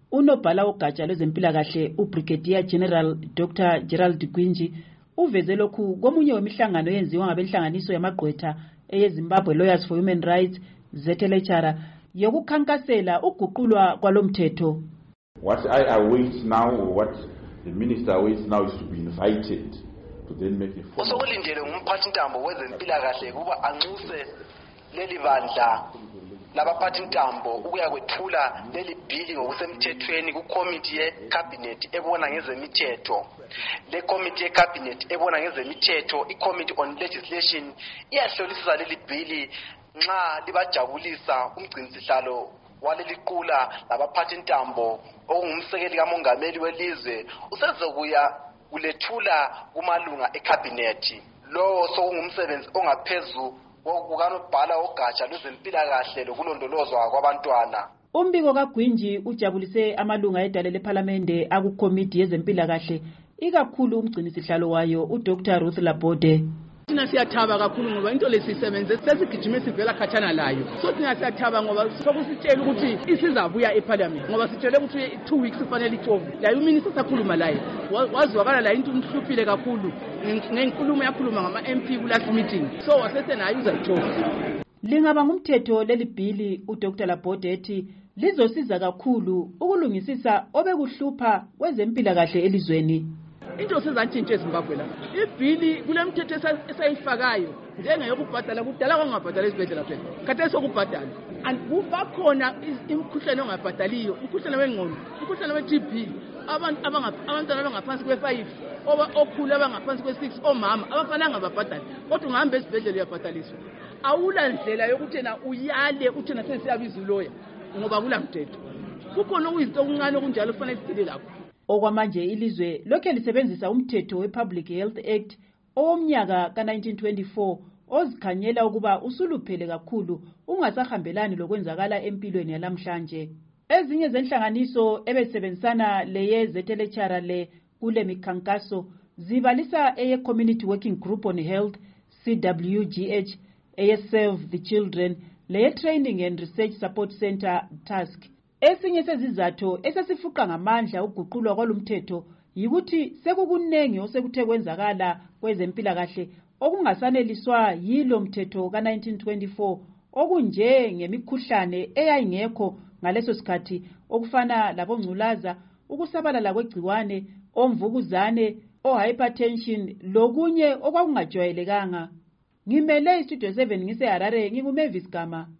Unobhala wogatsha lwezempilakahle uBrigadier General Dr. Gerald Gwinji uveze lokhu komunye wemihlangano yenziwa ngabenhlanganiso yamagqwetha eyeZimbabwe Lawyers for Human Rights ZLHR yokukhankasela uguqulwa kwalomthetho. What I await now, or what the minister awaits now, is to be invited to then make a formal. Osokulindele ngumphathintambo wezempilakahle kuba anxuse leli bandla labaphathintambo ukuya kwethula leli bhili ngokusemthethweni kukomiti yecabinet ebona ngezemithetho. Le committee yecabinet ebona ngezemithetho, iCommittee on Legislation, iyahlolisisa leli bhili nxa libajabulisa umgcinisihlalo waleliqula labaphathintambo okungumsekeli kamongameli welizwe usezokuya kulethula kumalunga ecabinet. Lo sokungumsebenzi ongaphezu kukanobhala wogatsha lwezempilakahle lokulondolozwa kwabantwana. Umbiko kaGwinji ujabulise amalunga edale lephalamende akukomiti yezempilakahle ikakhulu umgcinisihlalo wayo uDr. Ruth Labode. Thina siyathaba kakhulu ngoba into lesisebenze sesigijime sivela khatshana layo. So thina siyathaba ngoba sokusitshela ukuthi isizabuya eParliament ngoba sitshele ukuthi 2 weeks kufanele itshovu. La uminister sakhuluma laye. Wazwakala la into umhluphile kakhulu ngenkulumo yakhuluma ngama MP ku last meeting. So wasesenayo uzayitshovu. Lingaba ngumthetho leli bhili uDr. Labode ethi lizosiza kakhulu ukulungisisa obekuhlupha kwezempilakahle elizweni. Into sezatshintshe eZimbabwe la. Ibhili kulemthetho esayifakayo njengeyokubhadala kudala kwangabhadala esibhedlela phela. Khathesi sokubhadala. And kubakhona imikhuhlane ongabhadaliyo, umkhuhlane wengqondo, umkhuhlane weTB, abantwana abangaphansi kwe5, okhulu abangaphansi kwe6, omama abafananga babhadala. Kodwa ungahamba esibhedlela uyabhadaliswa. Awula ndlela yokuthi na uyale uthi na sesiyabiza uloya ngoba kulamthetho. Kukhona okuyizinto okuncane okunjalo kufanele sidile lapho. Okwamanje ilizwe lokho lisebenzisa umthetho wePublic Health Act owomnyaka ka1924 ozikhanyela ukuba usuluphele kakhulu ungasahambelani lokwenzakala empilweni yalamhlanje. Ezinye zenhlanganiso ebesebenzisana leye ZLHR le kule mikhankaso zibalisa eye Community Working Group on Health CWGH, eye Save the Children, leye Training and Research Support Center Task. Esinye sezizatho esesifuqa ngamandla uguqulwa kwalomthetho yikuthi sekukunengi osekuthe kwenzakala kwezempilakahle okungasaneliswa yilo mthetho ka1924 okunje ngemikhuhlane eyayingekho ngaleso sikhathi okufana labongculaza, ukusabalala kwegciwane, omvukuzane, hypertension lokunye okwakungajwayelekanga. Ngimele iStudio 7 ngise Harare, nginguMavis Gama.